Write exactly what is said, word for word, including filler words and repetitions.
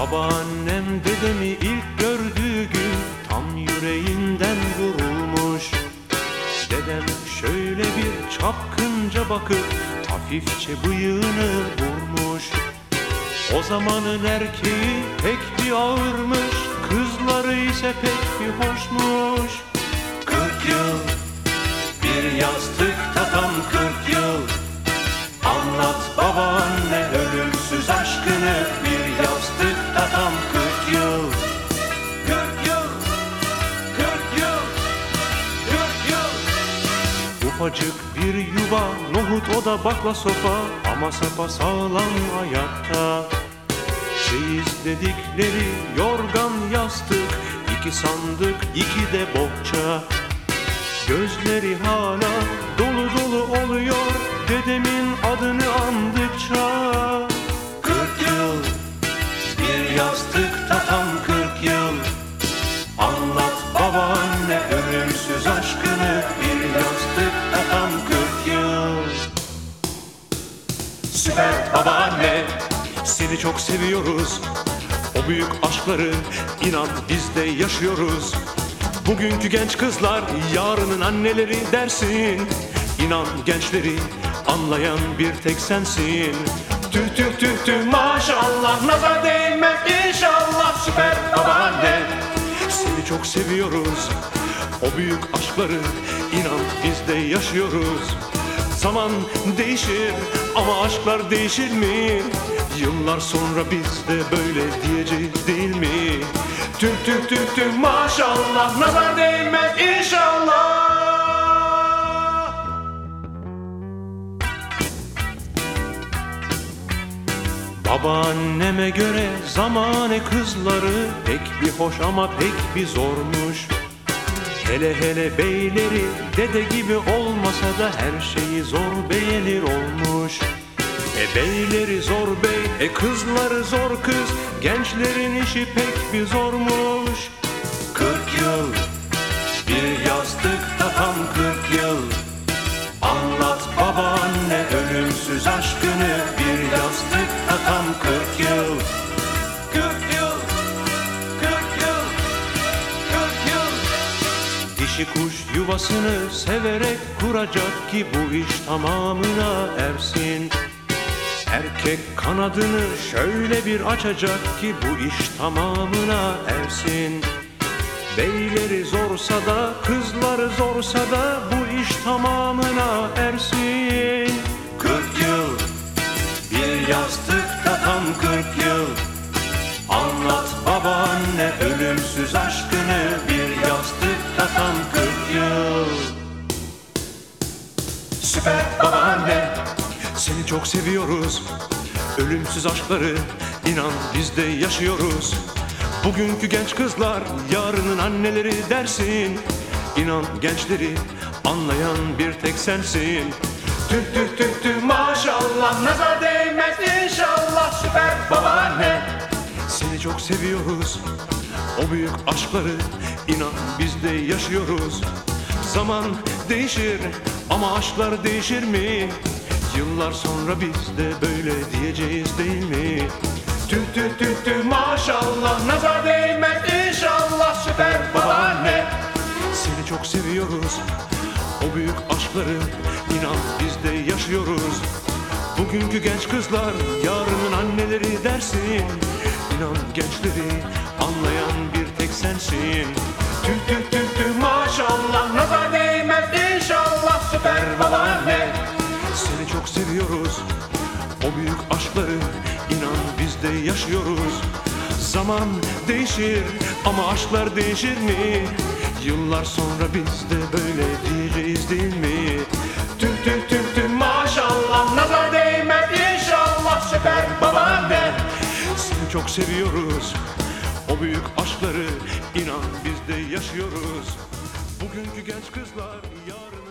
Babaannem dedemi ilk gördüğü gün tam yüreğinden vurulmuş. Dedem şöyle bir çapkınca bakıp hafifçe bıyığını vurmuş. O zamanın erkeği pek bir ağırmış, kızları ise pek bir hoşmuş. Kırk yıl bir yastıkta, tam kırk yıl. Anlat babaanne ölümsüz aşkını, bir yastıkta tam kırk yıl. Kırk yıl, kırk yıl, kırk yıl. Ufacık bir yuva, nohut oda bakla sofa, ama sapasağlam ayakta. Çeyiz dedikleri yorgan yastık, iki sandık iki de bohça. Gözleri hala dolu dolu oluyor dedemin adını andıkça. Kırk yıl bir yastıkta, tam kırk yıl. Anlat babaanne ölümsüz aşkını, bir yastıkta tam kırk yıl. Süper babaanne, seni çok seviyoruz. O büyük aşkları inan biz de yaşıyoruz. Bugünkü genç kızlar yarının anneleri dersin. İnan gençleri anlayan bir tek sensin. Tüh tüh tüh tüh maşallah, nazar değmez inşallah. Süper babaanne, seni çok seviyoruz. O büyük aşkları inan biz de yaşıyoruz. Zaman değişir ama aşklar değişir mi? Yıllar sonra biz de böyle diyeceğiz değil mi? Tüh tüh tüh tüh maşallah, nazar değmez inşallah. Babaanneme göre zamane kızları pek bir hoş ama pek bir zormuş. Hele hele beyleri dede gibi olmasa da her şeyi zor beğenir olmuş. E beyleri zor bey, e kızları zor kız, gençlerin işi pek bir zormuş. Kırk yıl bir yastıkta, tam kırk yıl. Anlat babaanne ölümsüz aşkını, bir yastıkta tam kırk yıl. Kırk yıl, kırk yıl, kırk yıl. Dişi kuş yuvasını severek kuracak ki bu iş tamamına ersin. Erkek kanadını şöyle bir açacak ki bu iş tamamına ersin. Beyleri zorsa da kızları zorsa da bu iş tamamına ersin. Kırk yıl bir yastıkta, tam kırk yıl. Anlat babaanne ölümsüz aşkını, bir yastıkta tam kırk yıl. Süper babaanne, seni çok seviyoruz. Ölümsüz aşkları inan biz de yaşıyoruz. Bugünkü genç kızlar yarının anneleri dersin. İnan gençleri anlayan bir tek sensin. Tüh tüh tüh tüh maşallah, nazar değmez inşallah. Süper babaanne, seni çok seviyoruz. O büyük aşkları inan biz de yaşıyoruz. Zaman değişir ama aşklar değişir mi? Yıllar sonra biz de böyle diyeceğiz değil mi? Tüh tüh tüh tüh maşallah, nazar değmez inşallah. Süper babaanne, seni çok seviyoruz. O büyük aşkları inan biz de yaşıyoruz. Bugünkü genç kızlar yarının anneleri dersin. İnan gençleri anlayan bir tek sensin. Tüh tüh tüh tüh maşallah, nazar değmez inşallah. Süper babaanne, seni çok seviyoruz. O büyük aşkları inan biz de yaşıyoruz. Zaman değişir ama aşklar değişir mi? Yıllar sonra biz de böyle diyeceğiz değil mi? Tüh tüh tüh tüh maşallah, nazar değmez inşallah. Süper babaanne, seni çok seviyoruz. O büyük aşkları inan biz de yaşıyoruz. Bugünkü genç kızlar yarın